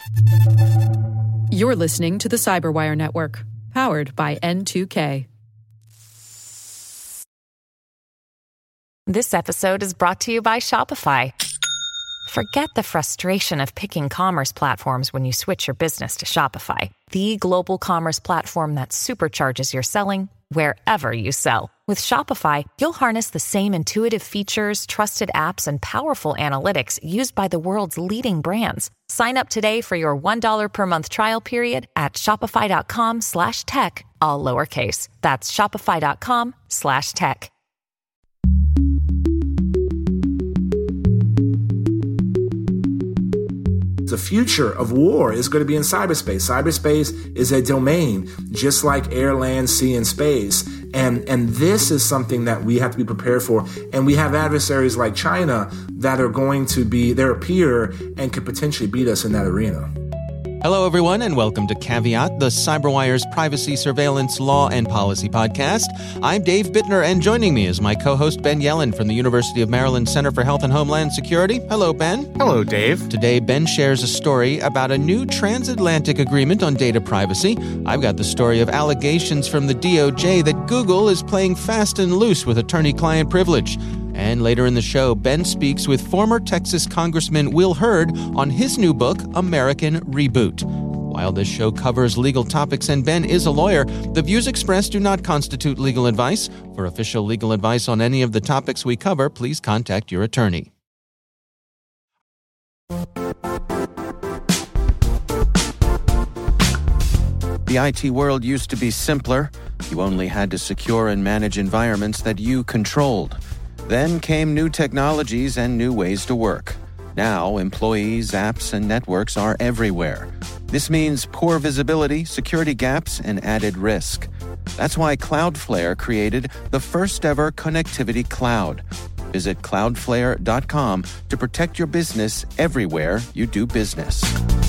You're listening to the Cyberwire Network, powered by N2K. This episode is brought to you by Shopify. Forget the frustration of picking commerce platforms when you switch your business to Shopify, the global commerce platform that supercharges your selling wherever you sell. With Shopify, you'll harness the same intuitive features, trusted apps, and powerful analytics used by the world's leading brands. Sign up today for your $1 per month trial period at shopify.com/tech, all lowercase. That's shopify.com/tech. The future of war is going to be in cyberspace. Cyberspace is a domain, just like air, land, sea, and space. And this is something that we have to be prepared for. And we have adversaries like China that are going to be their peer and could potentially beat us in that arena. Hello, everyone, and welcome to Caveat, the CyberWire's privacy, surveillance, law, and policy podcast. I'm Dave Bittner, and joining me is my co-host Ben Yellen from the University of Maryland Center for Health and Homeland Security. Hello, Ben. Hello, Dave. Today, Ben shares a story about a new transatlantic agreement on data privacy. I've got the story of allegations from the DOJ that Google is playing fast and loose with attorney-client privilege. And later in the show, Ben speaks with former Texas Congressman Will Hurd on his new book, American Reboot. While this show covers legal topics and Ben is a lawyer, the views expressed do not constitute legal advice. For official legal advice on any of the topics we cover, please contact your attorney. The IT world used to be simpler. You only had to secure and manage environments that you controlled. Then came new technologies and new ways to work. Now, employees, apps, and networks are everywhere. This means poor visibility, security gaps, and added risk. That's why Cloudflare created the first-ever connectivity cloud. Visit cloudflare.com to protect your business everywhere you do business.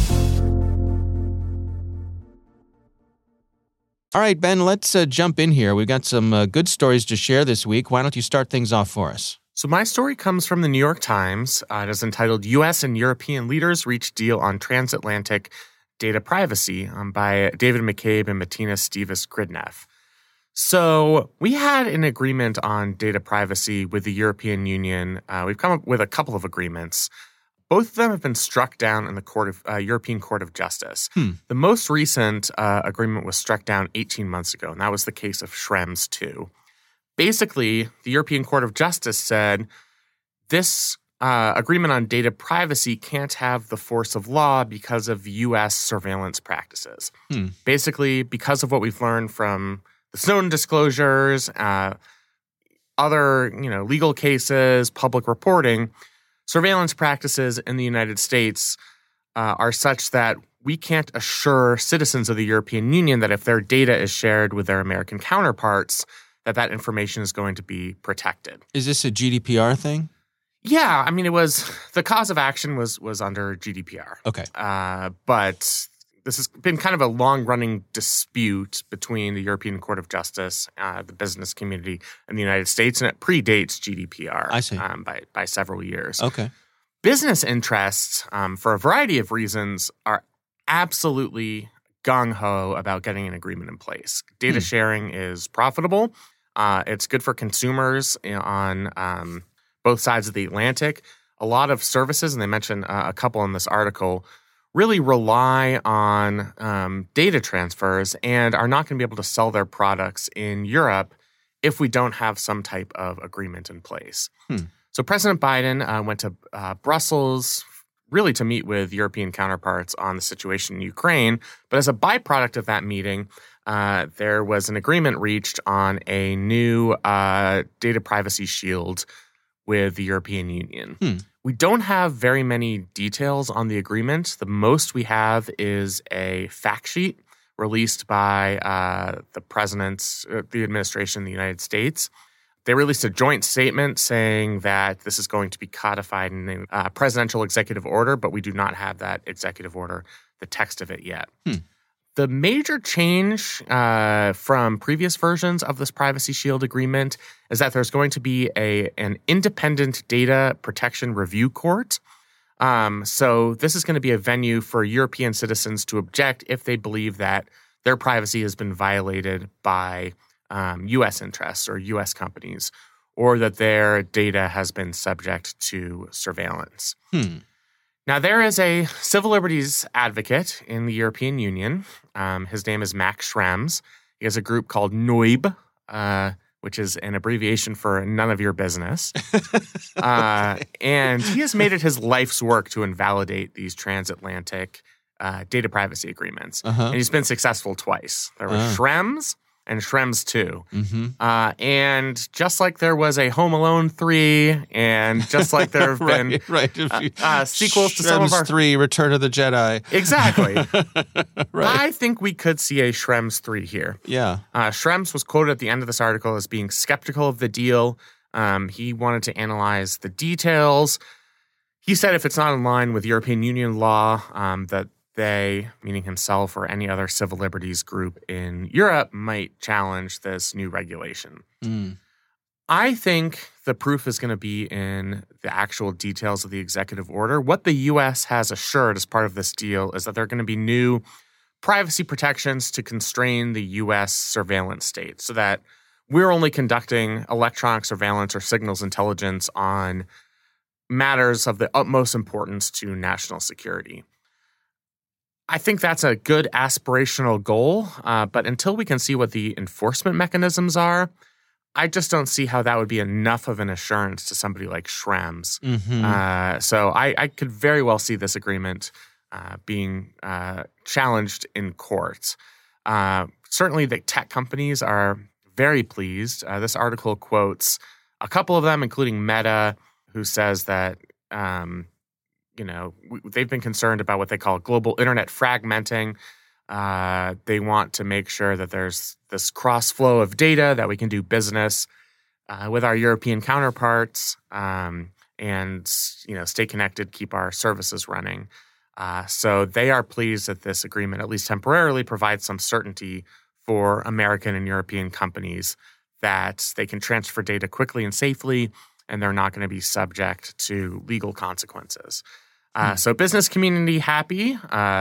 All right, Ben, let's jump in here. We've got some good stories to share this week. Why don't you start things off for us? So my story comes from the New York Times. It is entitled, U.S. and European Leaders Reach Deal on Transatlantic Data Privacy by David McCabe and Martina Stevas-Gridneff. So we had an agreement on data privacy with the European Union. We've come up with a couple of agreements. Both of them have been struck down in the European Court of Justice. The most recent agreement was struck down 18 months ago, and that was the case of Schrems II. Basically, the European Court of Justice said this agreement on data privacy can't have the force of law because of U.S. surveillance practices. Basically, because of what we've learned from the Snowden disclosures, other legal cases, public reporting, surveillance practices in the United States are such that we can't assure citizens of the European Union that if their data is shared with their American counterparts, that information is going to be protected. Is this a GDPR thing? Yeah, I mean, the cause of action was under GDPR. Okay. But this has been kind of a long-running dispute between the European Court of Justice, the business community, and the United States, and it predates GDPR. I see. By several years. Okay. Business interests, for a variety of reasons, are absolutely gung-ho about getting an agreement in place. Data sharing is profitable. It's good for consumers on both sides of the Atlantic. A lot of services, and they mention a couple in this article, really rely on data transfers and are not going to be able to sell their products in Europe if we don't have some type of agreement in place. So President Biden went to Brussels really to meet with European counterparts on the situation in Ukraine. But as a byproduct of that meeting, there was an agreement reached on a new data privacy shield with the European Union. We don't have very many details on the agreement. The most we have is a fact sheet released by the administration in the United States. They released a joint statement saying that this is going to be codified in a presidential executive order, but we do not have that executive order, the text of it yet. The major change from previous versions of this Privacy Shield agreement is that there's going to be an independent data protection review court So this is going to be a venue for European citizens to object if they believe that their privacy has been violated by U.S. interests or U.S. companies, or that their data has been subject to surveillance. Now, there is a civil liberties advocate in the European Union. His name is Max Schrems. He has a group called NOIB, which is an abbreviation for none of your business. And he has made it his life's work to invalidate these transatlantic data privacy agreements. And he's been successful twice. There were Schrems and Schrems 2. And just like there was a Home Alone 3, and just like there have been sequels to some of our... Schrems 3, Return of the Jedi. Exactly. I think we could see a Schrems 3 here. Yeah. Schrems was quoted at the end of this article as being skeptical of the deal. He wanted to analyze the details. He said if it's not in line with European Union law, that they, meaning himself or any other civil liberties group in Europe, might challenge this new regulation. I think the proof is going to be in the actual details of the executive order. What the U.S. has assured as part of this deal is that there are going to be new privacy protections to constrain the U.S. surveillance state so that we're only conducting electronic surveillance or signals intelligence on matters of the utmost importance to national security. I think that's a good aspirational goal, but until we can see what the enforcement mechanisms are, I just don't see how that would be enough of an assurance to somebody like Schrems. So I could very well see this agreement being challenged in court. Certainly the tech companies are very pleased. This article quotes a couple of them, including Meta, who says that they've been concerned about what they call global internet fragmenting. They want to make sure that there's this cross flow of data, that we can do business with our European counterparts and stay connected, keep our services running. So they are pleased that this agreement, at least temporarily, provides some certainty for American and European companies that they can transfer data quickly and safely, and they're not going to be subject to legal consequences. So business community happy,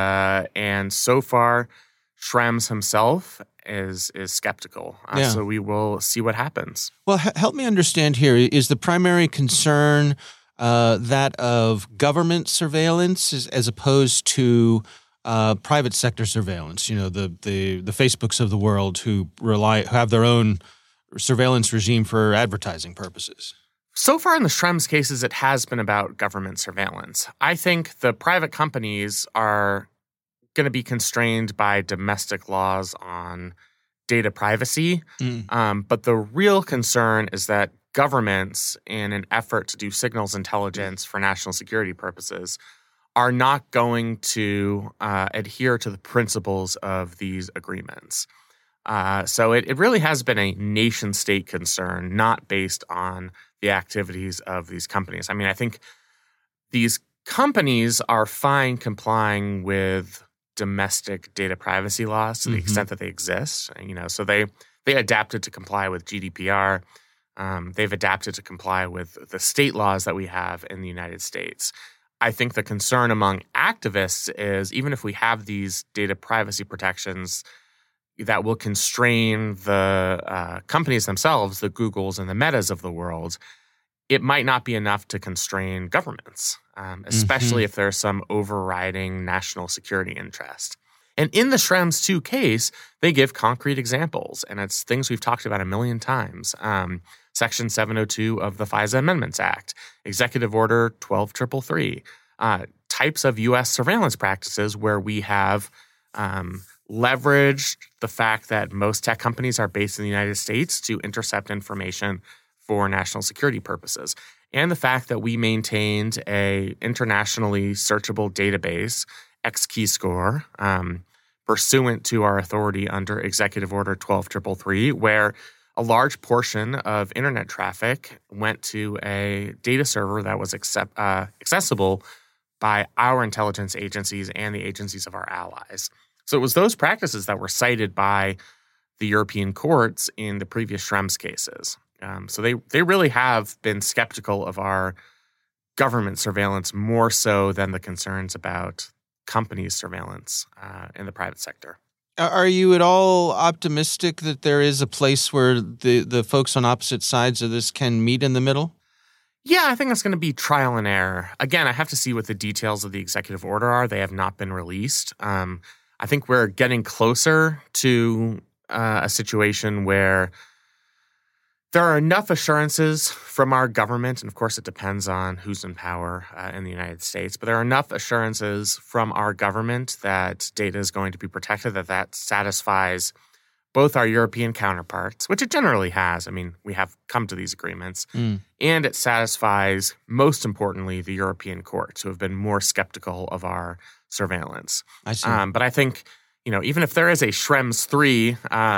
and so far Schrems himself is skeptical. So we will see what happens. Well, help me understand here. Is the primary concern that of government surveillance as opposed to private sector surveillance? The Facebooks of the world who have their own surveillance regime for advertising purposes. So far in the Schrems cases, it has been about government surveillance. I think the private companies are going to be constrained by domestic laws on data privacy. But the real concern is that governments, in an effort to do signals intelligence for national security purposes, are not going to adhere to the principles of these agreements. So it really has been a nation-state concern, not based on the activities of these companies. I mean, I think these companies are fine complying with domestic data privacy laws to the extent that they exist. So they adapted to comply with GDPR. They've adapted to comply with the state laws that we have in the United States. I think the concern among activists is even if we have these data privacy protections that will constrain the companies themselves, the Googles and the Metas of the world, it might not be enough to constrain governments, especially if there's some overriding national security interest. And in the Schrems 2 case, they give concrete examples, and it's things we've talked about a million times. Section 702 of the FISA Amendments Act, Executive Order 12333, types of U.S. surveillance practices where we have leveraged the fact that most tech companies are based in the United States to intercept information for national security purposes, and the fact that we maintained a internationally searchable database, XKeyscore, pursuant to our authority under Executive Order 12333, where a large portion of internet traffic went to a data server that was accessible by our intelligence agencies and the agencies of our allies. So it was those practices that were cited by the European courts in the previous Schrems cases. So they really have been skeptical of our government surveillance more so than the concerns about companies' surveillance in the private sector. Are you at all optimistic that there is a place where the folks on opposite sides of this can meet in the middle? Yeah, I think that's going to be trial and error. Again, I have to see what the details of the executive order are. They have not been released. I think we're getting closer to a situation where there are enough assurances from our government, and of course it depends on who's in power in the United States, but there are enough assurances from our government that data is going to be protected, that satisfies both our European counterparts, which it generally has. I mean, we have come to these agreements, and it satisfies, most importantly, the European courts, who have been more skeptical of our surveillance. I see. But I think, even if there is a Schrems 3,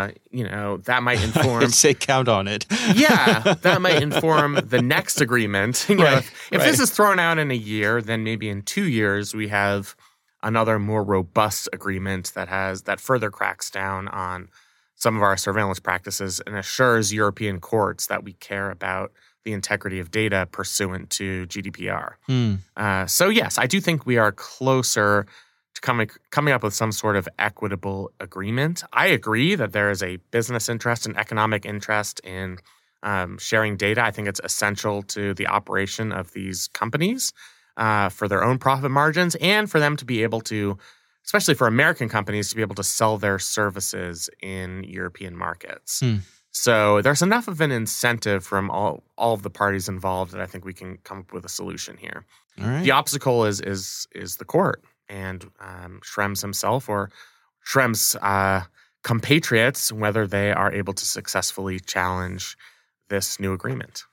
that might inform. I'd say count on it. Yeah, that might inform the next agreement. If this right. is thrown out in a year, then maybe in 2 years we have another more robust agreement that further cracks down on some of our surveillance practices and assures European courts that we care about the integrity of data pursuant to GDPR. So yes, I do think we are closer to coming up with some sort of equitable agreement. I agree that there is a business interest and economic interest in sharing data. I think it's essential to the operation of these companies for their own profit margins and for them to be able to, especially for American companies, to be able to sell their services in European markets. So there's enough of an incentive from all of the parties involved that I think we can come up with a solution here. All right. The obstacle is the court and Schrems himself or Schrems' compatriots, whether they are able to successfully challenge this new agreement.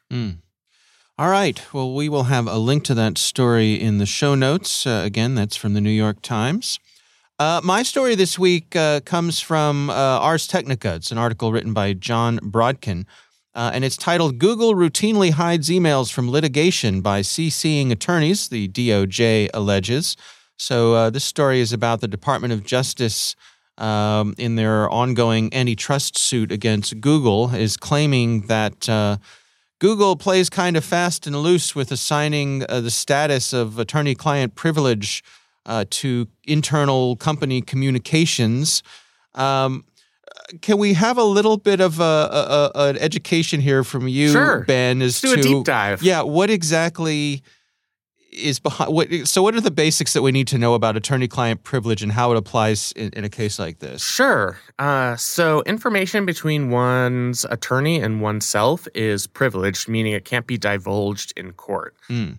All right. Well, we will have a link to that story in the show notes. Again, that's from the New York Times. My story this week comes from Ars Technica. It's an article written by John Brodkin, and it's titled, "Google Routinely Hides Emails from Litigation by CCing Attorneys," the DOJ alleges. So this story is about the Department of Justice in their ongoing antitrust suit against Google is claiming that Google plays kind of fast and loose with assigning the status of attorney-client privilege to internal company communications. Can we have a little bit of an education here from you, Sure. Ben? Let's do a deep dive. Yeah, what exactly is behind? So what are the basics that we need to know about attorney-client privilege and how it applies in a case like this? Sure. So information between one's attorney and oneself is privileged, meaning it can't be divulged in court.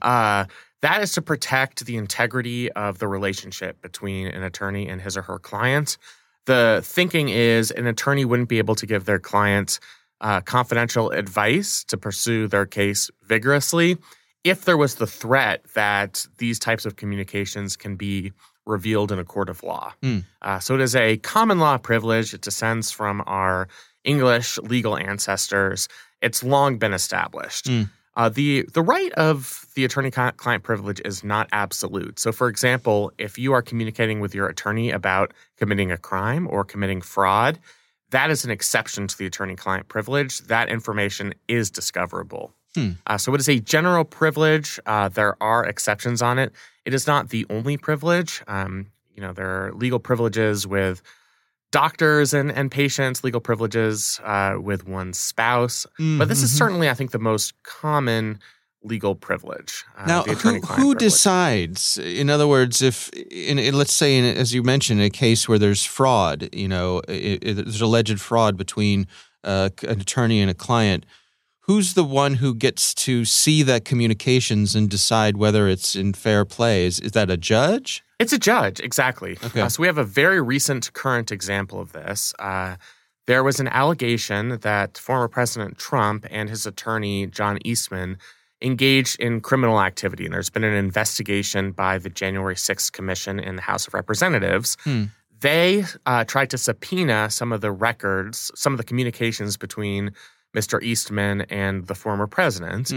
That is to protect the integrity of the relationship between an attorney and his or her client. The thinking is an attorney wouldn't be able to give their client confidential advice to pursue their case vigorously if there was the threat that these types of communications can be revealed in a court of law. So it is a common law privilege. It descends from our English legal ancestors. It's long been established. The right of the attorney-client privilege is not absolute. So, for example, if you are communicating with your attorney about committing a crime or committing fraud, that is an exception to the attorney-client privilege. That information is discoverable. So it is a general privilege. There are exceptions on it. It is not the only privilege. There are legal privileges with doctors and patients, legal privileges with one's spouse. But this is certainly, I think, the most common legal privilege. Now, the attorney-client who privilege. decides? In other words, if let's say, as you mentioned, in a case where there's fraud, there's alleged fraud between an attorney and a client, who's the one who gets to see that communications and decide whether it's in fair play? Is that a judge? It's a judge, exactly. Okay. So we have a very recent current example of this. There was an allegation that former President Trump and his attorney, John Eastman, engaged in criminal activity. And there's been an investigation by the January 6th Commission in the House of Representatives. They tried to subpoena some of the records, some of the communications between Mr. Eastman and the former president.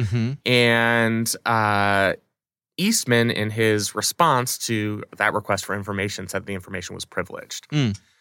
And Eastman, in his response to that request for information, said the information was privileged.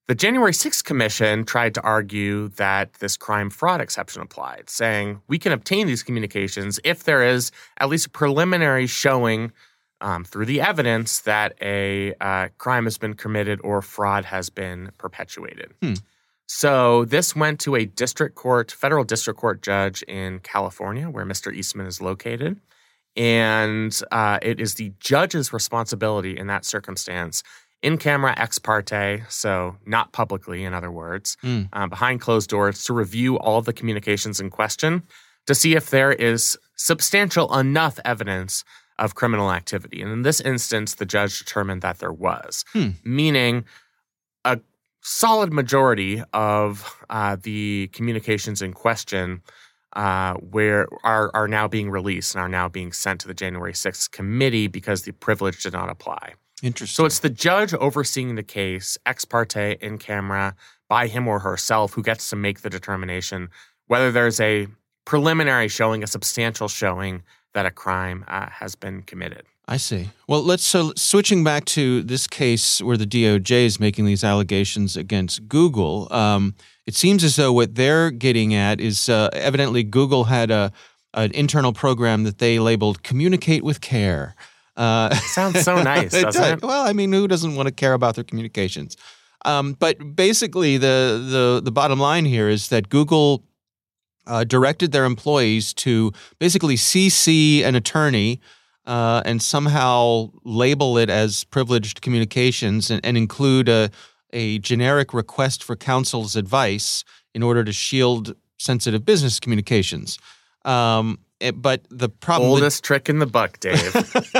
The January 6th Commission tried to argue that this crime fraud exception applied, saying we can obtain these communications if there is at least a preliminary showing through the evidence that a crime has been committed or fraud has been perpetuated. So this went to a federal district court judge in California, where Mr. Eastman is located. And it is the judge's responsibility in that circumstance, in camera ex parte, so not publicly, in other words, behind closed doors, to review all of the communications in question to see if there is substantial enough evidence of criminal activity. And in this instance, the judge determined that there was, meaning a solid majority of the communications in question where are now being released and are now being sent to the January 6th committee because the privilege did not apply. Interesting. So it's the judge overseeing the case, ex parte, in camera, by him or herself, who gets to make the determination whether there's a preliminary showing, a substantial showing that a crime has been committed. I see. Well, switching back to this case where the DOJ is making these allegations against Google, it seems as though what they're getting at is evidently Google had an internal program that they labeled Communicate with Care. Sounds so nice, doesn't it? Well, I mean, who doesn't want to care about their communications? But basically, the bottom line here is that Google directed their employees to basically CC an attorney and somehow label it as privileged communications and include a generic request for counsel's advice in order to shield sensitive business communications. But the problem... Oldest trick in the book, Dave.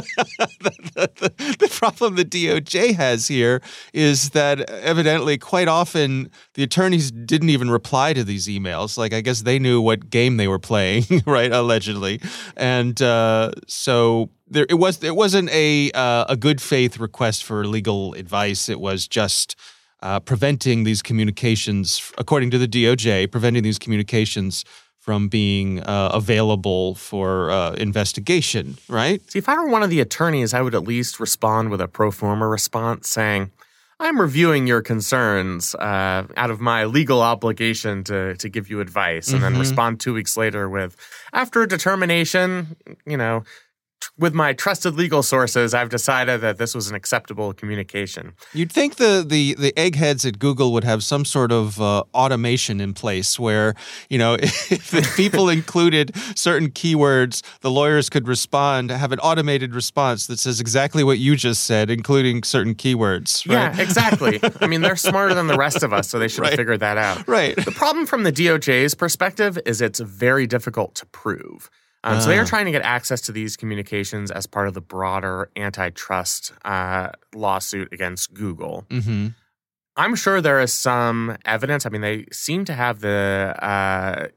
The problem the DOJ has here is that evidently quite often the attorneys didn't even reply to these emails. Like, I guess they knew what game they were playing, right, allegedly. And so it wasn't a good faith request for legal advice. It was just preventing these communications, according to the DOJ, preventing these communications from being available for investigation, right? See, if I were one of the attorneys, I would at least respond with a pro forma response saying, I'm reviewing your concerns out of my legal obligation to give you advice, and then respond 2 weeks later with, after a determination, with my trusted legal sources, I've decided that this was an acceptable communication. You'd think the eggheads at Google would have some sort of automation in place where, if the people included certain keywords, the lawyers could respond, have an automated response that says exactly what you just said, including certain keywords. Right? Yeah, exactly. I mean, they're smarter than the rest of us, so they should have figured that out. Right. The problem from the DOJ's perspective is it's very difficult to prove. So they are trying to get access to these communications as part of the broader antitrust lawsuit against Google. Mm-hmm. I'm sure there is some evidence. I mean, they seem to have the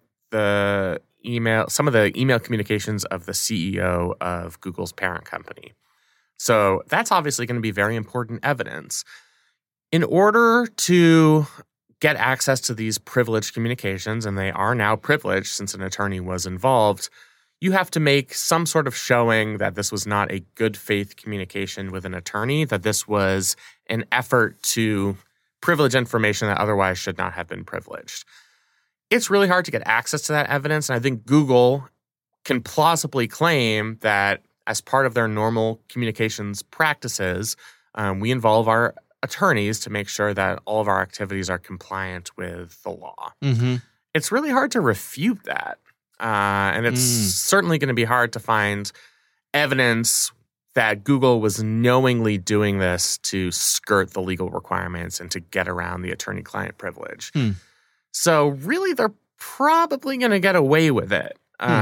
email, some of the email communications of the CEO of Google's parent company. So that's obviously going to be very important evidence. In order to get access to these privileged communications, and they are now privileged since an attorney was involved, you have to make some sort of showing that this was not a good faith communication with an attorney, that this was an effort to privilege information that otherwise should not have been privileged. It's really hard to get access to that evidence, and I think Google can plausibly claim that as part of their normal communications practices, we involve our attorneys to make sure that all of our activities are compliant with the law. Mm-hmm. It's really hard to refute that. And it's certainly going to be hard to find evidence that Google was knowingly doing this to skirt the legal requirements and to get around the attorney-client privilege. So really, they're probably going to get away with it.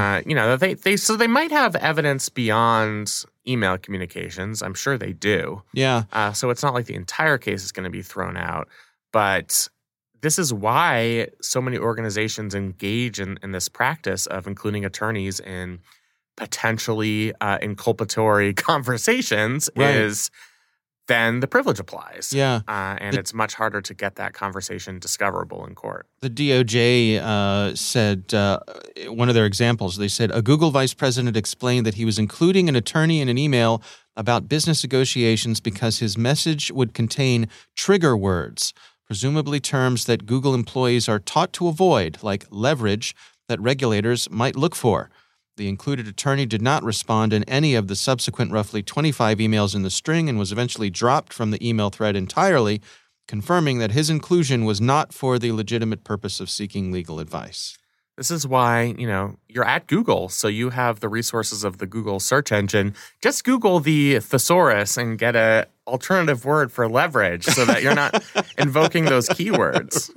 They might have evidence beyond email communications. I'm sure they do. Yeah. So it's not like the entire case is going to be thrown out, but this is why so many organizations engage in this practice of including attorneys in potentially inculpatory conversations, is then the privilege applies. Yeah. And it's much harder to get that conversation discoverable in court. The DOJ said, one of their examples, they said, a Google vice president explained that he was including an attorney in an email about business negotiations because his message would contain trigger words, presumably terms that Google employees are taught to avoid, like leverage, that regulators might look for. The included attorney did not respond in any of the subsequent roughly 25 emails in the string and was eventually dropped from the email thread entirely, confirming that his inclusion was not for the legitimate purpose of seeking legal advice. This is why, you're at Google, so you have the resources of the Google search engine. Just Google the thesaurus and get an alternative word for leverage so that you're not invoking those keywords.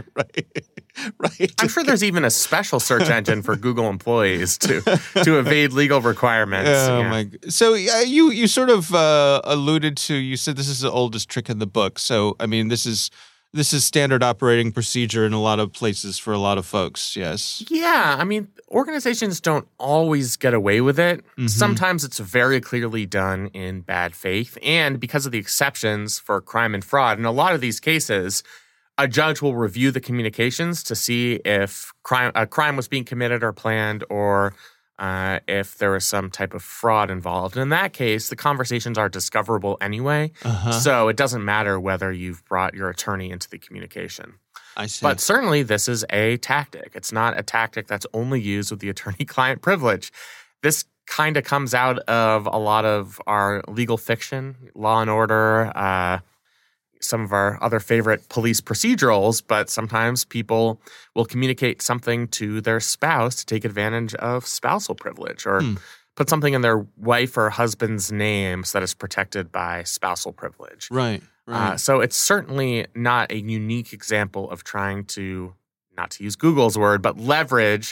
Right. I'm sure there's even a special search engine for Google employees to evade legal requirements. Oh, my God. So you sort of alluded to, you said this is the oldest trick in the book. So, I mean, this is standard operating procedure in a lot of places for a lot of folks, yes? Yeah. I mean, organizations don't always get away with it. Mm-hmm. Sometimes it's very clearly done in bad faith. And because of the exceptions for crime and fraud, in a lot of these cases, a judge will review the communications to see if a crime was being committed or planned, or if there was some type of fraud involved. In that case, the conversations are discoverable anyway, so it doesn't matter whether you've brought your attorney into the communication. I see. But certainly this is a tactic. It's not a tactic that's only used with the attorney-client privilege. This kind of comes out of a lot of our legal fiction, Law and Order, some of our other favorite police procedurals, but sometimes people will communicate something to their spouse to take advantage of spousal privilege, or put something in their wife or husband's name so that it's protected by spousal privilege. Right. So it's certainly not a unique example of trying to, not to use Google's word, but leverage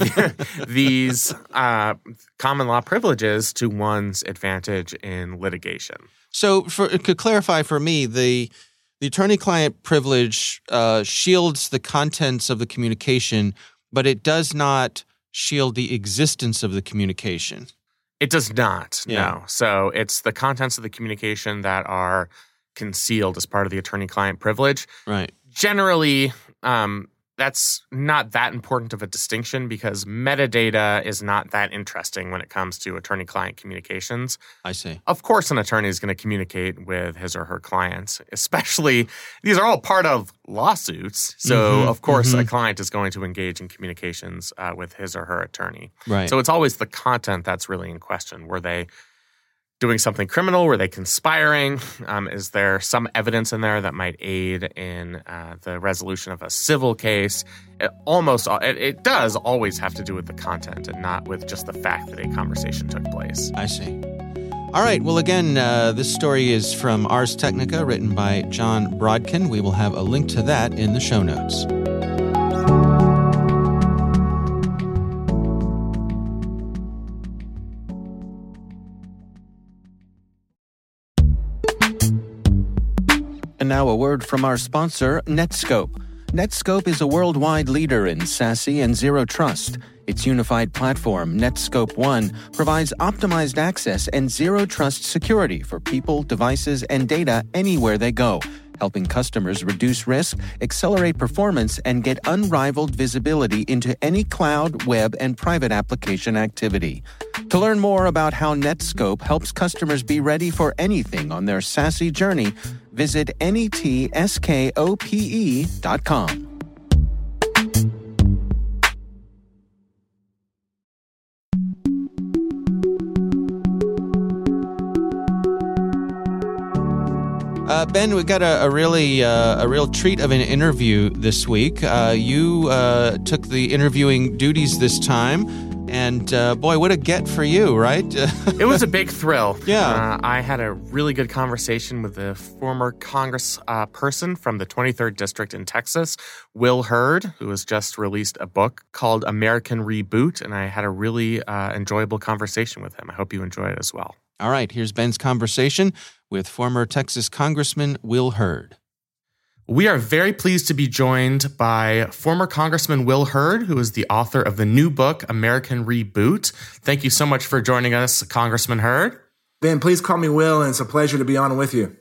these common law privileges to one's advantage in litigation. So to clarify for me, the attorney-client privilege shields the contents of the communication, but it does not shield the existence of the communication. It does not, no. So it's the contents of the communication that are concealed as part of the attorney-client privilege. Right. Generally, that's not that important of a distinction because metadata is not that interesting when it comes to attorney-client communications. I see. Of course, an attorney is going to communicate with his or her clients, especially these are all part of lawsuits. So, of course, a client is going to engage in communications with his or her attorney. Right. So it's always the content that's really in question. Were they doing something criminal? Were they conspiring? Is there some evidence in there that might aid in the resolution of a civil case? It does always have to do with the content and not with just the fact that a conversation took place. I see. All right. Well, again, this story is from Ars Technica, written by John Brodkin. We will have a link to that in the show notes. And now a word from our sponsor, Netskope. Netskope is a worldwide leader in SASE and Zero Trust. Its unified platform, Netskope One, provides optimized access and Zero Trust security for people, devices, and data anywhere they go, helping customers reduce risk, accelerate performance, and get unrivaled visibility into any cloud, web, and private application activity. To learn more about how Netskope helps customers be ready for anything on their SASE journey, visit netskope.com. Ben, we got a real treat of an interview this week. You took the interviewing duties this time, and boy, what a get for you, right? It was a big thrill. Yeah. I had a really good conversation with a former Congressperson from the 23rd District in Texas, Will Hurd, who has just released a book called American Reboot, and I had a really enjoyable conversation with him. I hope you enjoy it as well. All right, here's Ben's conversation with former Texas Congressman Will Hurd. We are very pleased to be joined by former Congressman Will Hurd, who is the author of the new book, American Reboot. Thank you so much for joining us, Congressman Hurd. Ben, please call me Will, and it's a pleasure to be on with you.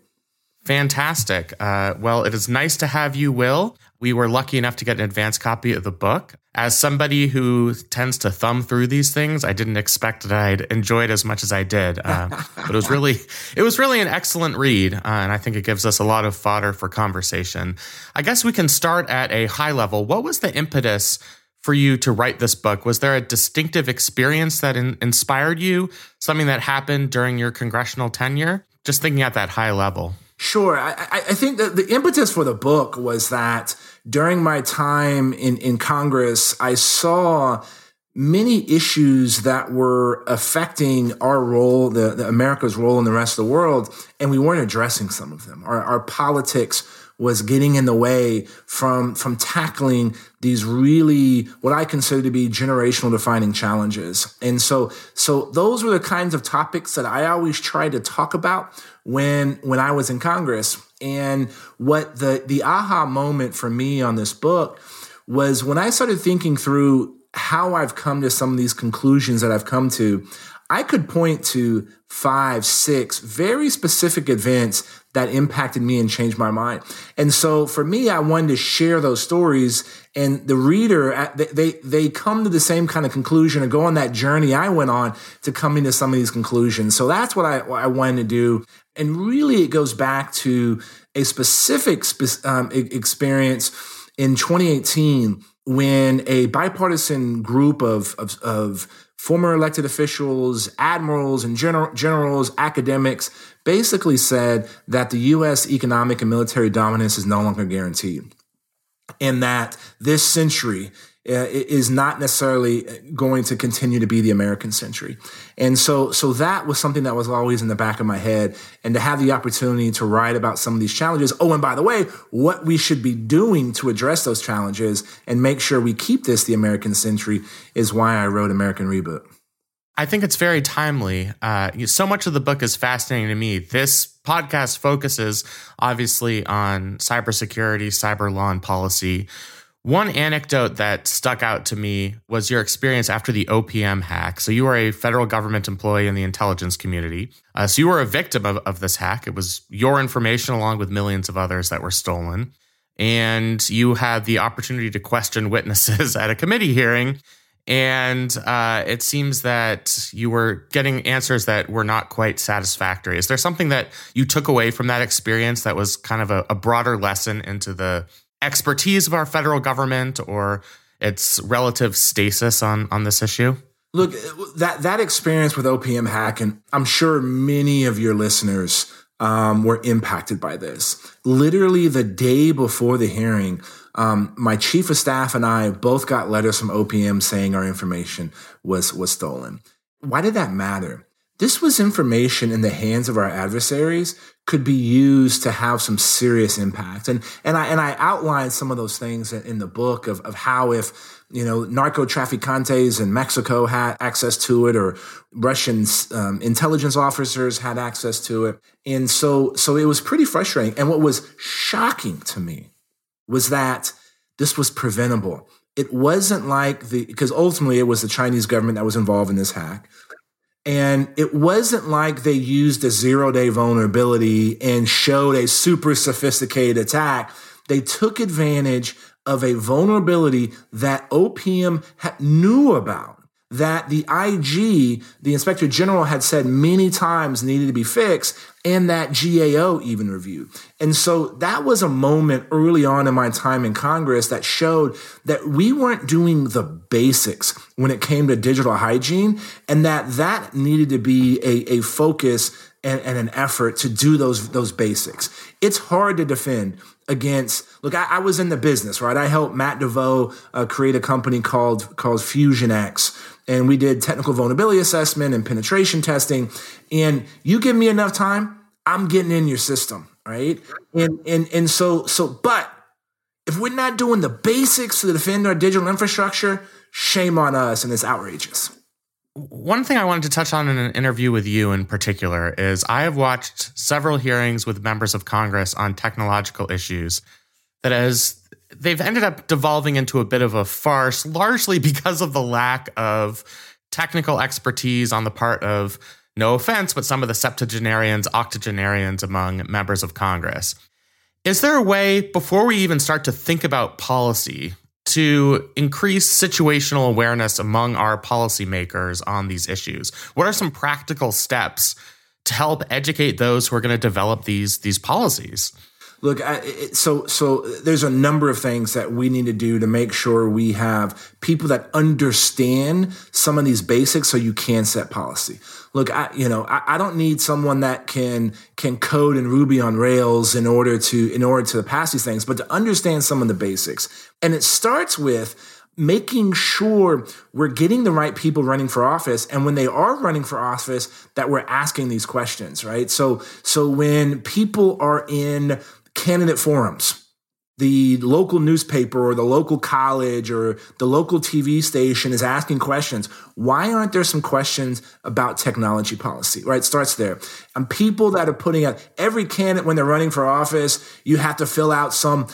Fantastic. Well, it is nice to have you, Will. We were lucky enough to get an advance copy of the book As somebody who tends to thumb through these things, I didn't expect that I'd enjoy it as much as I did. But it was really an excellent read, and I think it gives us a lot of fodder for conversation. I guess we can start at a high level. What was the impetus for you to write this book? Was there a distinctive experience that inspired you? Something that happened during your congressional tenure? Just thinking at that high level. Sure. I think that the impetus for the book was that during my time in Congress, I saw many issues that were affecting our role, the America's role in the rest of the world, and we weren't addressing some of them. Our politics was getting in the way from tackling these really what I consider to be generational defining challenges. And so those were the kinds of topics that I always tried to talk about when I was in Congress. And what the aha moment for me on this book was when I started thinking through how I've come to some of these conclusions that I've come to. I could point to 5, 6 very specific events that impacted me and changed my mind. And so for me, I wanted to share those stories, and the reader, they come to the same kind of conclusion and go on that journey I went on to coming to some of these conclusions. So that's what I wanted to do. And really it goes back to a specific experience in 2018 when a bipartisan group of former elected officials, admirals and generals, academics, basically said that the U.S. economic and military dominance is no longer guaranteed, and that this century is not necessarily going to continue to be the American century. And so that was something that was always in the back of my head. And to have the opportunity to write about some of these challenges. Oh, and by the way, what we should be doing to address those challenges and make sure we keep this the American century is why I wrote American Reboot. I think it's very timely. So much of the book is fascinating to me. This podcast focuses obviously on cybersecurity, cyber law and policy. One anecdote that stuck out to me was your experience after the OPM hack. So you were a federal government employee in the intelligence community. So you were a victim of this hack. It was your information along with millions of others that were stolen. And you had the opportunity to question witnesses at a committee hearing. And it seems that you were getting answers that were not quite satisfactory. Is there something that you took away from that experience that was kind of a broader lesson into the expertise of our federal government or its relative stasis on this issue? Look, that experience with OPM hack, and I'm sure many of your listeners were impacted by this. Literally the day before the hearing, my chief of staff and I both got letters from OPM saying our information was stolen. Why did that matter? This was information in the hands of our adversaries could be used to have some serious impact. And I outlined some of those things in the book of how if, narcotraficantes in Mexico had access to it or Russian intelligence officers had access to it. And so it was pretty frustrating. And what was shocking to me was that this was preventable. It wasn't like because ultimately it was the Chinese government that was involved in this hack. And it wasn't like they used a 0-day vulnerability and showed a super sophisticated attack. They took advantage of a vulnerability that OPM knew about, that the IG, the Inspector General, had said many times needed to be fixed, and that GAO even reviewed. And so that was a moment early on in my time in Congress that showed that we weren't doing the basics when it came to digital hygiene, and that needed to be a focus and an effort to do those basics. It's hard to defend against, look, I was in the business, right? I helped Matt DeVoe create a company called FusionX. And we did technical vulnerability assessment and penetration testing. And you give me enough time, I'm getting in your system, right? And so, but if we're not doing the basics to defend our digital infrastructure, shame on us, and it's outrageous. One thing I wanted to touch on in an interview with you in particular is I have watched several hearings with members of Congress on technological issues that they've ended up devolving into a bit of a farce, largely because of the lack of technical expertise on the part of, no offense, but some of the septuagenarians, octogenarians among members of Congress. Is there a way, before we even start to think about policy, to increase situational awareness among our policymakers on these issues? What are some practical steps to help educate those who are going to develop these policies? Look, so there's a number of things that we need to do to make sure we have people that understand some of these basics so you can set policy. Look, I don't need someone that can code in Ruby on Rails in order to pass these things, but to understand some of the basics. And it starts with making sure we're getting the right people running for office. And when they are running for office, that we're asking these questions, right? So when people are in candidate forums, the local newspaper or the local college or the local TV station is asking questions. Why aren't there some questions about technology policy, right? It starts there. And people that are putting out every candidate when they're running for office, you have to fill out some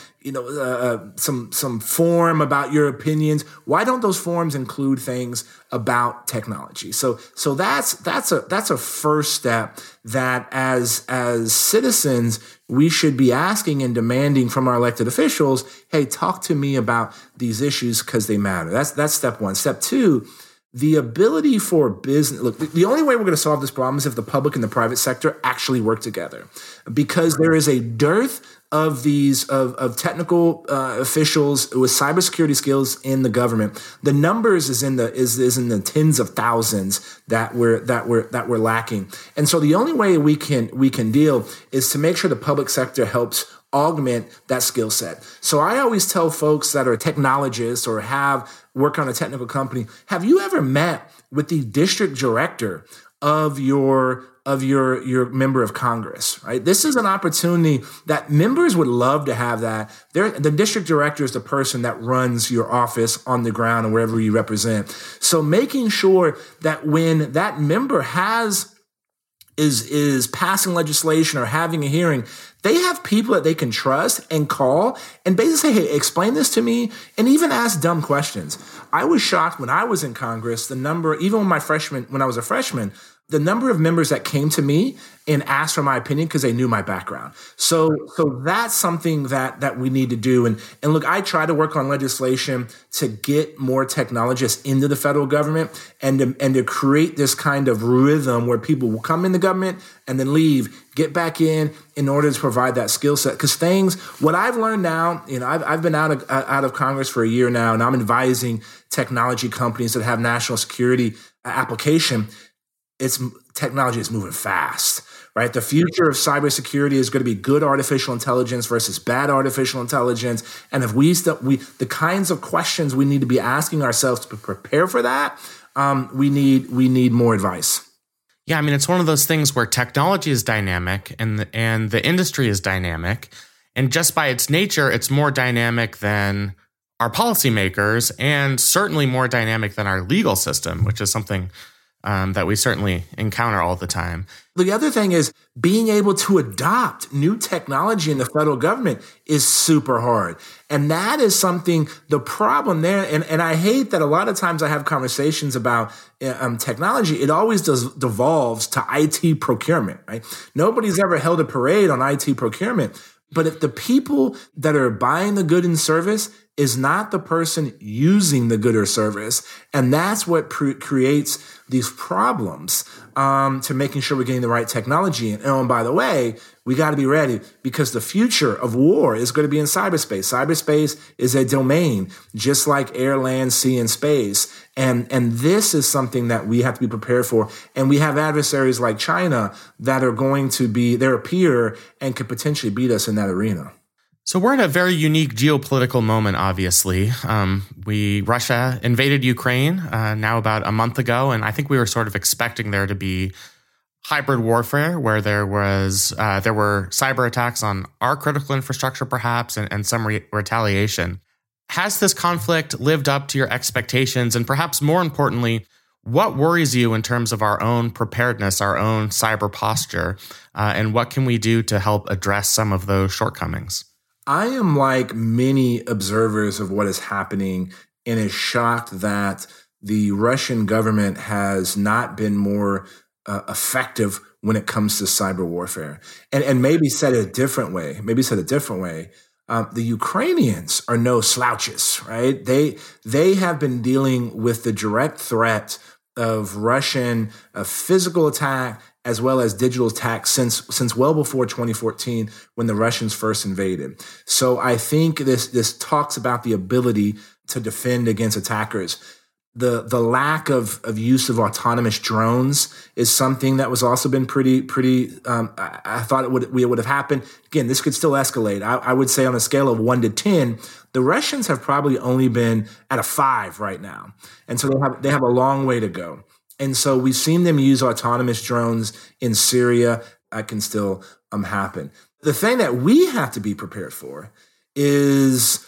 form about your opinions. Why don't those forms include things about technology? So that's a first step that as citizens we should be asking and demanding from our elected officials. Hey, talk to me about these issues because they matter. That's step one. Step two, the ability for business. Look, the only way we're going to solve this problem is if the public and the private sector actually work together, because there is a dearth of these of technical officials with cybersecurity skills in the government. The numbers is in the tens of thousands that we're lacking. And so the only way we can deal is to make sure the public sector helps augment that skill set. So I always tell folks that are technologists or have worked on a technical company, have you ever met with the district director of your member of Congress, right? This is an opportunity that members would love to have that. The district director is the person that runs your office on the ground and wherever you represent. So making sure that when that member is passing legislation or having a hearing, they have people that they can trust and call and basically say, hey, explain this to me, and even ask dumb questions. I was shocked when I was in Congress, the number, even when I was a freshman, the number of members that came to me and asked for my opinion because they knew my background. So that's something that we need to do. And look, I try to work on legislation to get more technologists into the federal government and to create this kind of rhythm where people will come in the government and then leave, get back in order to provide that skill set. Because what I've learned now, I've been out of Congress for a year now, and I'm advising technology companies that have national security application. Technology is moving fast, right? The future of cybersecurity is going to be good artificial intelligence versus bad artificial intelligence. And if the kinds of questions we need to be asking ourselves to prepare for that, we need more advice. Yeah, I mean, it's one of those things where technology is dynamic and the industry is dynamic. And just by its nature, it's more dynamic than our policymakers and certainly more dynamic than our legal system, which is something that we certainly encounter all the time. The other thing is being able to adopt new technology in the federal government is super hard. And that is something, the problem there, and I hate that a lot of times I have conversations about technology, it always devolves to IT procurement, right? Nobody's ever held a parade on IT procurement. But if the people that are buying the good and service is not the person using the good or service, and that's what creates these problems to making sure we're getting the right technology. And by the way, we got to be ready because the future of war is going to be in cyberspace. Cyberspace is a domain, just like air, land, sea, and space. And this is something that we have to be prepared for. And we have adversaries like China that are going to be their peer and could potentially beat us in that arena. So we're in a very unique geopolitical moment, obviously. Russia invaded Ukraine now about a month ago, and I think we were sort of expecting there to be hybrid warfare where there were cyber attacks on our critical infrastructure, perhaps, and some retaliation. Has this conflict lived up to your expectations? And perhaps more importantly, what worries you in terms of our own preparedness, our own cyber posture, and what can we do to help address some of those shortcomings? I am like many observers of what is happening and is shocked that the Russian government has not been more effective when it comes to cyber warfare. And maybe said a different way, The Ukrainians are no slouches, right? They have been dealing with the direct threat of Russian physical attack as well as digital attack since well before 2014 when the Russians first invaded. So I think this talks about the ability to defend against attackers. The lack of use of autonomous drones is something that was also been pretty. I thought it would have happened. Again, this could still escalate. I would say on a scale of 1 to 10, the Russians have probably only been at a 5 right now, and so they have a long way to go. And so we've seen them use autonomous drones in Syria. That can still happen. The thing that we have to be prepared for is,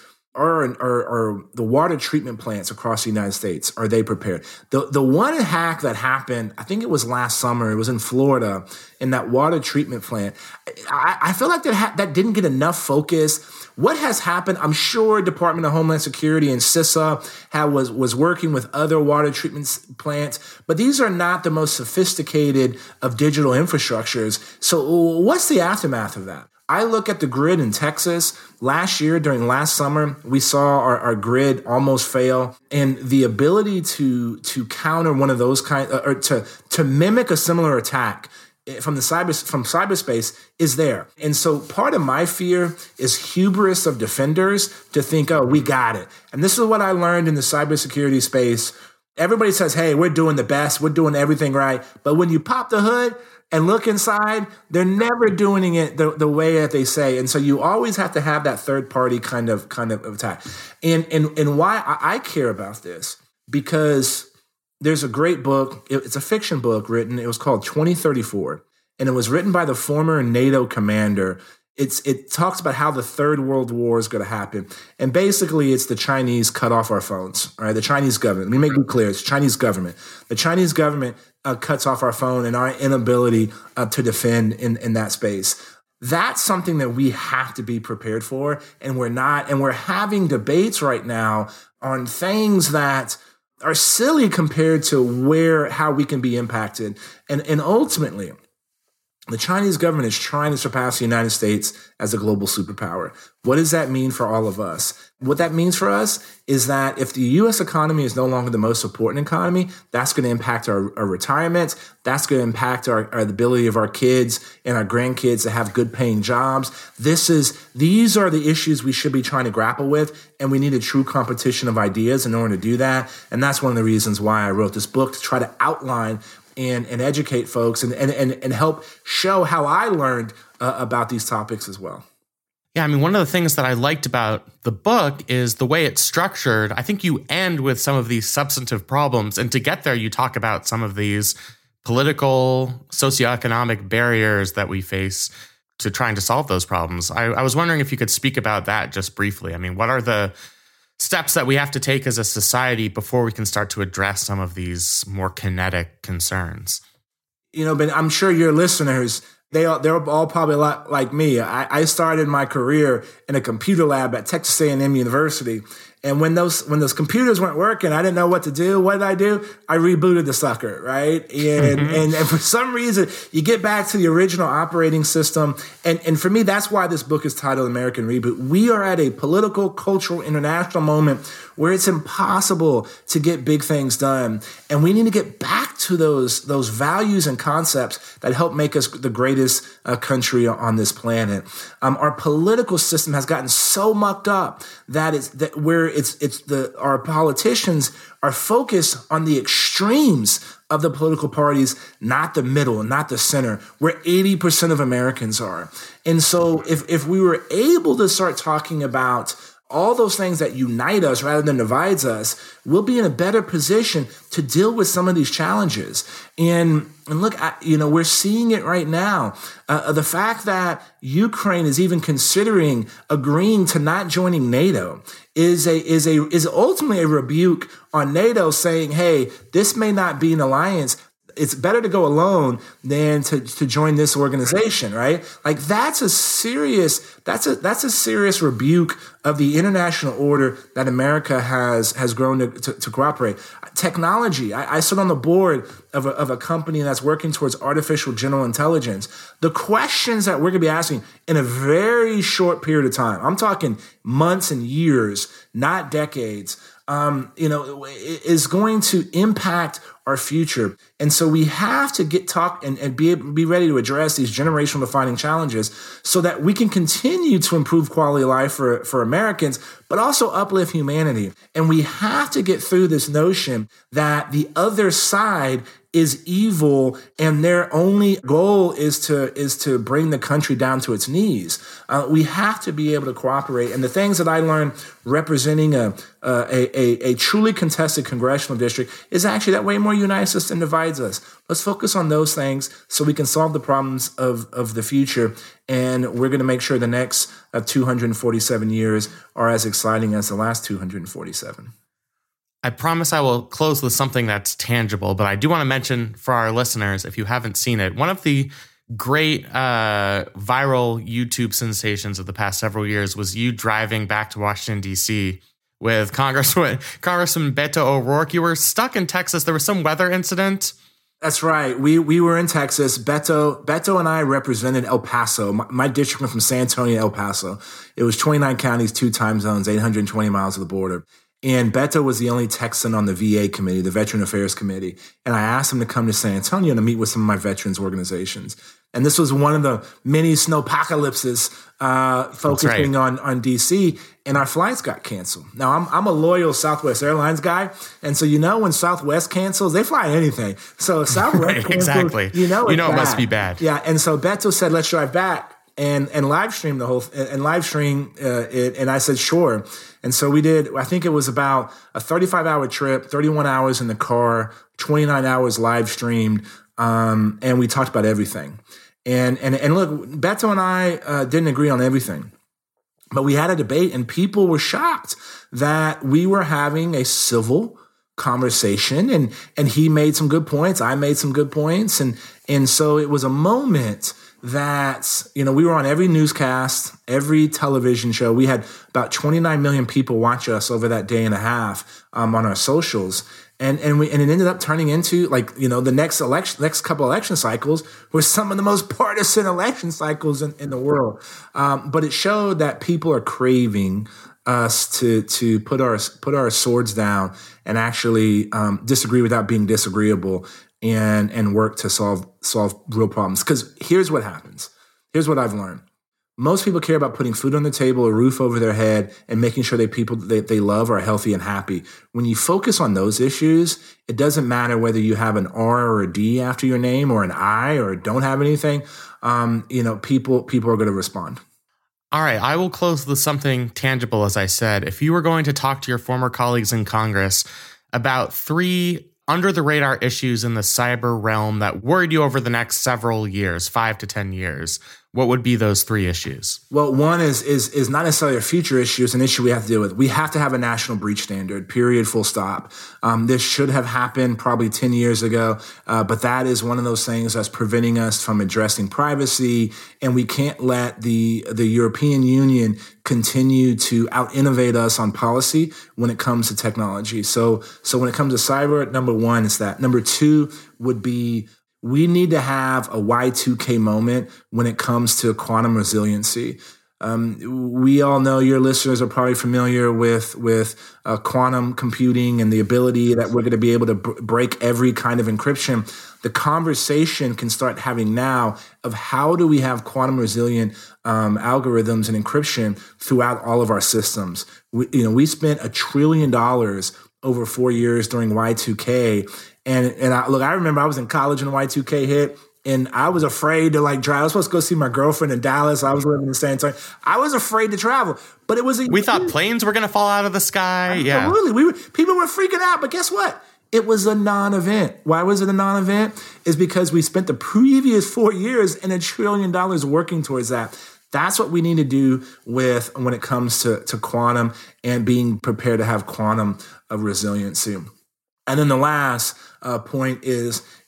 are the water treatment plants across the United States, are they prepared? The one hack that happened, I think it was last summer, it was in Florida, in that water treatment plant. I feel like that didn't get enough focus. What has happened, I'm sure Department of Homeland Security and CISA was working with other water treatment plants, but these are not the most sophisticated of digital infrastructures. So what's the aftermath of that? I look at the grid in Texas. Last year, during last summer, we saw our grid almost fail. And the ability to counter one of those or to mimic a similar attack from cyberspace is there. And so part of my fear is hubris of defenders to think, oh, we got it. And this is what I learned in the cybersecurity space. Everybody says, hey, we're doing the best. We're doing everything right. But when you pop the hood and look inside, they're never doing it the way that they say. And so you always have to have that third party kind of attack. And why I care about this, because there's a great book. It's a fiction book written. It was called 2034, and it was written by the former NATO commander. It talks about how the Third World War is going to happen. And basically, it's the Chinese cut off our phones, right? The Chinese government. Let me make it clear. It's the Chinese government. The Chinese government cuts off our phone and our inability to defend in that space. That's something that we have to be prepared for. And we're not. And we're having debates right now on things that are silly compared to how we can be impacted. And ultimately, the Chinese government is trying to surpass the United States as a global superpower. What does that mean for all of us? What that means for us is that if the U.S. economy is no longer the most important economy, that's going to impact our retirement. That's going to impact the ability of our kids and our grandkids to have good paying jobs. These are the issues we should be trying to grapple with, and we need a true competition of ideas in order to do that. And that's one of the reasons why I wrote this book, to try to outline and educate folks and help show how I learned about these topics as well. Yeah, I mean, one of the things that I liked about the book is the way it's structured. I think you end with some of these substantive problems, and to get there, you talk about some of these political, socioeconomic barriers that we face to trying to solve those problems. I was wondering if you could speak about that just briefly. I mean, what are the steps that we have to take as a society before we can start to address some of these more kinetic concerns? But I'm sure your listeners, they're all probably a lot like me. I started my career in a computer lab at Texas A&M University. And when those computers weren't working, I didn't know what to do. What did I do? I rebooted the sucker, right? And for some reason, you get back to the original operating system. And for me, that's why this book is titled American Reboot. We are at a political, cultural, international moment where it's impossible to get big things done. And we need to get back to those values and concepts that help make us the greatest country on this planet. Our political system has gotten so mucked up that our politicians are focused on the extremes of the political parties, not the middle, not the center, where 80% of Americans are. And so if we were able to start talking about all those things that unite us rather than divides us, we'll be in a better position to deal with some of these challenges. And look, we're seeing it right now. The fact that Ukraine is even considering agreeing to not joining NATO is ultimately a rebuke on NATO, saying, hey, this may not be an alliance. it's better to go alone than to join this organization, right? Like that's a serious rebuke of the international order that America has grown to cooperate. Technology. I sit on the board of a company that's working towards artificial general intelligence. The questions that we're going to be asking in a very short period of time, I'm talking months and years, not decades, is going to impact our future. And so we have to talk and be ready to address these generational defining challenges so that we can continue to improve quality of life for Americans, but also uplift humanity. And we have to get through this notion that the other side is evil and their only goal is to bring the country down to its knees. We have to be able to cooperate. And the things that I learned representing a truly contested congressional district is actually that way more unites us than divides us. Let's focus on those things so we can solve the problems of the future. And we're going to make sure the next 247 years are as exciting as the last 247. I promise I will close with something that's tangible, but I do want to mention for our listeners, if you haven't seen it, one of the great viral YouTube sensations of the past several years was you driving back to Washington, D.C. with Congressman Beto O'Rourke. You were stuck in Texas. There was some weather incident. That's right. We were in Texas. Beto and I represented El Paso. My district went from San Antonio to El Paso. It was 29 counties, 2 time zones, 820 miles of the border. And Beto was the only Texan on the VA committee, the Veteran Affairs Committee. And I asked him to come to San Antonio to meet with some of my veterans organizations. And this was one of the many snowpocalypses focusing on D.C., and our flights got canceled. Now, I'm a loyal Southwest Airlines guy, and so when Southwest cancels, they fly anything. So Southwest right, cancels, exactly. It must be bad. Yeah, and so Beto said, let's drive back and live stream it, and I said, sure. And so we did. I think it was about a 35-hour trip, 31 hours in the car, 29 hours live streamed, and we talked about everything. And look, Beto and I didn't agree on everything, but we had a debate, and people were shocked that we were having a civil conversation, and he made some good points, I made some good points, and so it was a moment that, we were on every newscast, every television show. We had about 29 million people watch us over that day and a half on our socials. And it ended up turning into the next couple election cycles were some of the most partisan election cycles in the world. But it showed that people are craving us to put our swords down and actually disagree without being disagreeable and work to solve real problems. Because here's what happens. Here's what I've learned. Most people care about putting food on the table, a roof over their head, and making sure people they love are healthy and happy. When you focus on those issues, it doesn't matter whether you have an R or a D after your name or an I or don't have anything. People are going to respond. All right, I will close with something tangible, as I said. If you were going to talk to your former colleagues in Congress about 3 under-the-radar issues in the cyber realm that worried you over the next several years, 5 to 10 years, what would be those 3 issues? Well, one is not necessarily a future issue. It's an issue we have to deal with. We have to have a national breach standard, period, full stop. This should have happened probably 10 years ago, but that is one of those things that's preventing us from addressing privacy, and we can't let the European Union continue to out-innovate us on policy when it comes to technology. So when it comes to cyber, number 1 is that. Number 2 would be we need to have a Y2K moment when it comes to quantum resiliency. We all know, your listeners are probably familiar with quantum computing and the ability that we're going to be able to break every kind of encryption. The conversation can start having now of how do we have quantum resilient algorithms and encryption throughout all of our systems. We spent $1 trillion over 4 years during Y2K. And I remember I was in college when Y2K hit, and I was afraid to drive. I was supposed to go see my girlfriend in Dallas. I was living in San Antonio. I was afraid to travel, but it was we thought planes were going to fall out of the sky. Absolutely. Yeah. People were freaking out, but guess what? It was a non-event. Why was it a non-event? Is because we spent the previous 4 years and $1 trillion working towards that. That's what we need to do when it comes to quantum and being prepared to have quantum resiliency. And then the last point is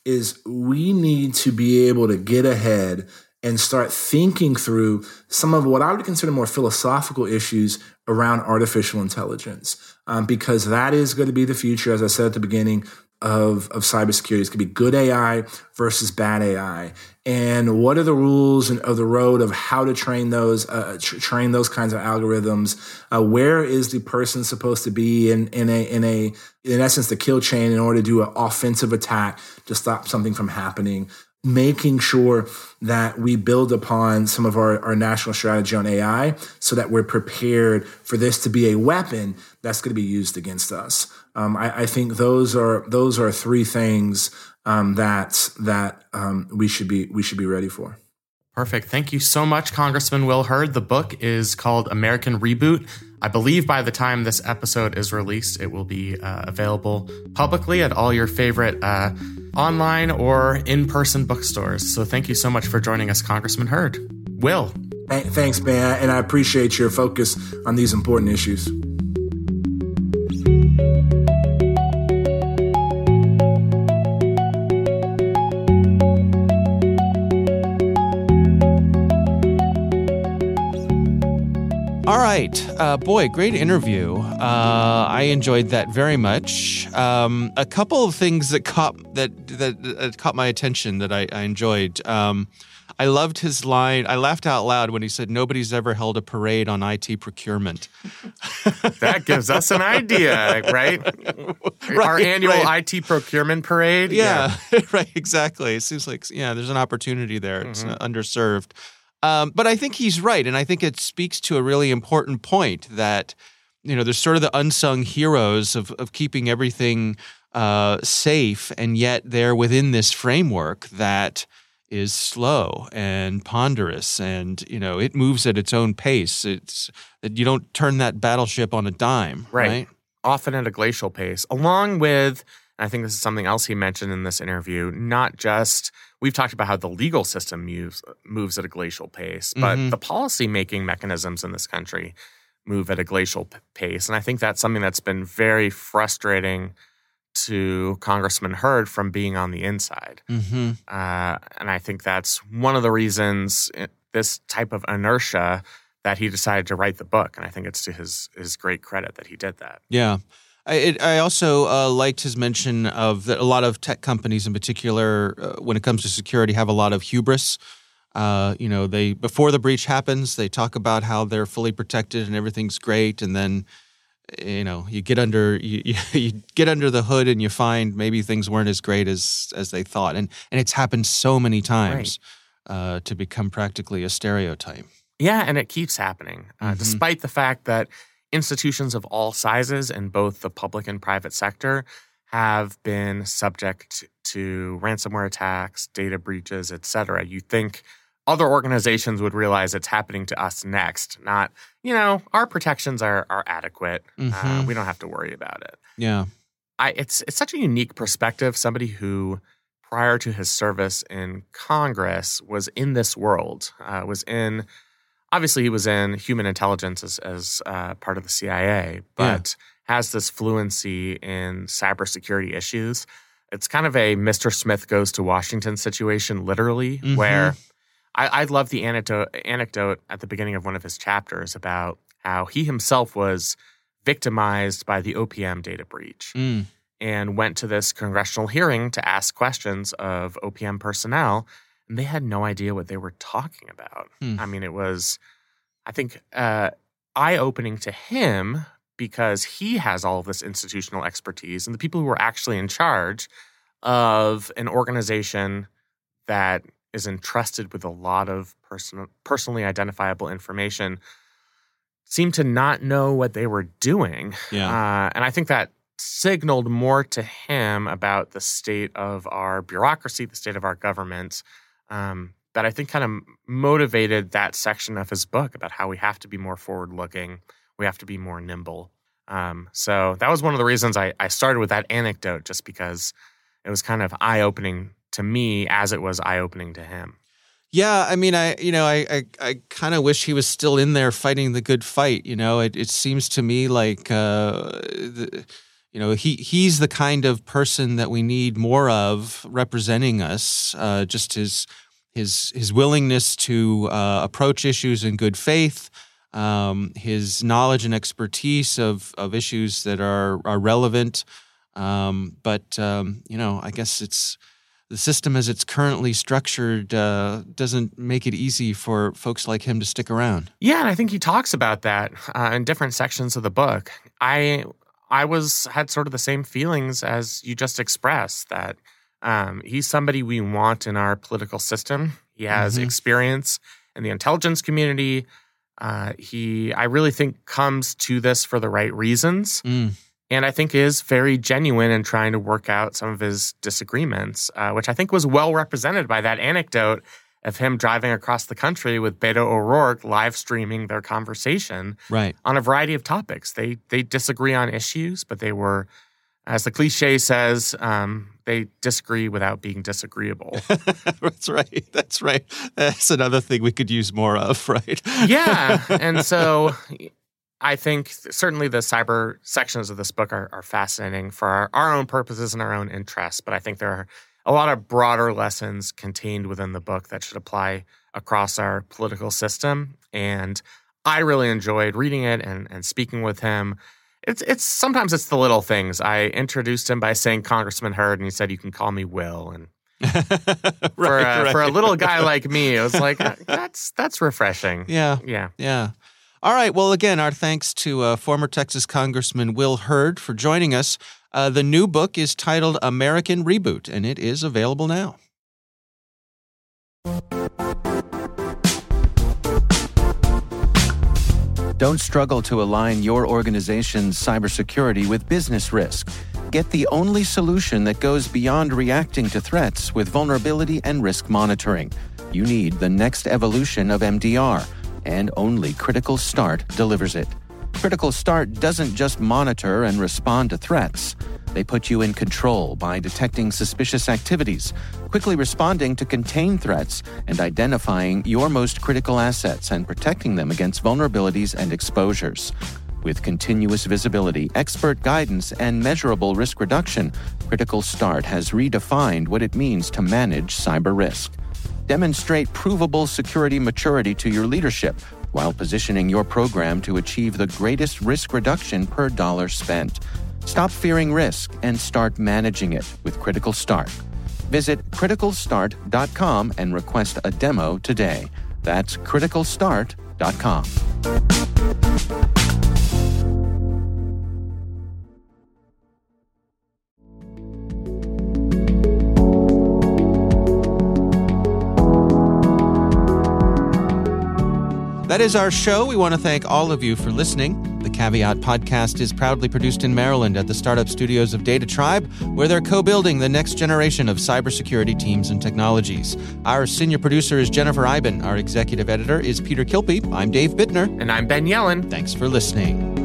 is we need to be able to get ahead and start thinking through some of what I would consider more philosophical issues around artificial intelligence, because that is going to be the future, as I said at the beginning, of cybersecurity. It's going to be good AI versus bad AI. And what are the rules of the road of how to train those kinds of algorithms? Where is the person supposed to be in essence, the kill chain in order to do an offensive attack to stop something from happening? Making sure that we build upon some of our national strategy on AI so that we're prepared for this to be a weapon that's going to be used against us. I think those are three things that we should be ready for. Perfect. Thank you so much, Congressman Will Hurd. The book is called American Reboot. I believe by the time this episode is released, it will be available publicly at all your favorite online or in-person bookstores. So thank you so much for joining us, Congressman Hurd. Will. Thanks, man. And I appreciate your focus on these important issues. All right. Boy, great interview. I enjoyed that very much. A couple of things that caught my attention that I enjoyed. I loved his line. I laughed out loud when he said, "Nobody's ever held a parade on IT procurement." That gives us an idea, right? Our annual IT procurement parade. Yeah. Right, exactly. It seems like, there's an opportunity there. It's underserved. But I think he's right, and I think it speaks to a really important point that, there's sort of the unsung heroes of keeping everything safe, and yet they're within this framework that is slow and ponderous, and it moves at its own pace. It's that you don't turn that battleship on a dime, right? Often at a glacial pace, along with. I think this is something else he mentioned in this interview, not just, we've talked about how the legal system moves at a glacial pace, but the policy-making mechanisms in this country move at a glacial pace. And I think that's something that's been very frustrating to Congressman Hurd from being on the inside. And I think that's one of the reasons this type of inertia that he decided to write the book. And I think it's to his great credit that he did that. Yeah. I also liked his mention of that a lot of tech companies in particular, when it comes to security, have a lot of hubris. They before the breach happens, they talk about how they're fully protected and everything's great, and then you get under you get under the hood and you find maybe things weren't as great as they thought, and it's happened so many times to become practically a stereotype. Yeah, and it keeps happening, despite the fact that institutions of all sizes in both the public and private sector have been subject to ransomware attacks, data breaches, et cetera. You think other organizations would realize it's happening to us next, not, our protections are adequate. We don't have to worry about it. Yeah. It's such a unique perspective, somebody who prior to his service in Congress was in this world, obviously, he was in human intelligence as part of the CIA, but has this fluency in cybersecurity issues. It's kind of a Mr. Smith goes to Washington situation, literally, where I love the anecdote at the beginning of one of his chapters about how he himself was victimized by the OPM data breach and went to this congressional hearing to ask questions of OPM personnel. And they had no idea what they were talking about. I mean, it was, I think, eye-opening to him because he has all of this institutional expertise, and the people who are actually in charge of an organization that is entrusted with a lot of personally identifiable information seem to not know what they were doing. Yeah. And I think that signaled more to him about the state of our bureaucracy, the state of our government, that I think kind of motivated that section of his book about how we have to be more forward-looking, we have to be more nimble. So that was one of the reasons I started with that anecdote, just because it was kind of eye-opening to me as it was eye-opening to him. Yeah, I mean, I kind of wish he was still in there fighting the good fight. It seems to me like he's the kind of person that we need more of representing us. Just his willingness to approach issues in good faith, his knowledge and expertise of issues that are relevant. But I guess it's the system as it's currently structured doesn't make it easy for folks like him to stick around. Yeah, and I think he talks about that in different sections of the book. I had sort of the same feelings as you just expressed, that he's somebody we want in our political system. He has experience in the intelligence community. I really think, comes to this for the right reasons. And I think is very genuine in trying to work out some of his disagreements, which I think was well represented by that anecdote of him driving across the country with Beto O'Rourke live streaming their conversation on a variety of topics. They disagree on issues, but they were, as the cliche says, they disagree without being disagreeable. That's right. That's another thing we could use more of, right? Yeah. And so I think certainly the cyber sections of this book are fascinating for our own purposes and our own interests, but I think there are a lot of broader lessons contained within the book that should apply across our political system. And I really enjoyed reading it and speaking with him. It's sometimes it's the little things. I introduced him by saying Congressman Hurd, and he said, "You can call me Will." And for a little guy like me, it was like, that's refreshing. Yeah. All right. Well, again, our thanks to former Texas Congressman Will Hurd for joining us. The new book is titled American Reboot, and it is available now. Don't struggle to align your organization's cybersecurity with business risk. Get the only solution that goes beyond reacting to threats with vulnerability and risk monitoring. You need the next evolution of MDR, and only Critical Start delivers it. Critical Start doesn't just monitor and respond to threats. They put you in control by detecting suspicious activities, quickly responding to contain threats, and identifying your most critical assets and protecting them against vulnerabilities and exposures. With continuous visibility, expert guidance, and measurable risk reduction, Critical Start has redefined what it means to manage cyber risk. Demonstrate provable security maturity to your leadership while positioning your program to achieve the greatest risk reduction per dollar spent. Stop fearing risk and start managing it with Critical Start. Visit criticalstart.com and request a demo today. That's criticalstart.com. That is our show. We want to thank all of you for listening. The Caveat podcast is proudly produced in Maryland at the startup studios of Data Tribe, where they're co-building the next generation of cybersecurity teams and technologies. Our senior producer is Jennifer Eiben. Our executive editor is Peter Kilpe. I'm Dave Bittner. And I'm Ben Yellen. Thanks for listening.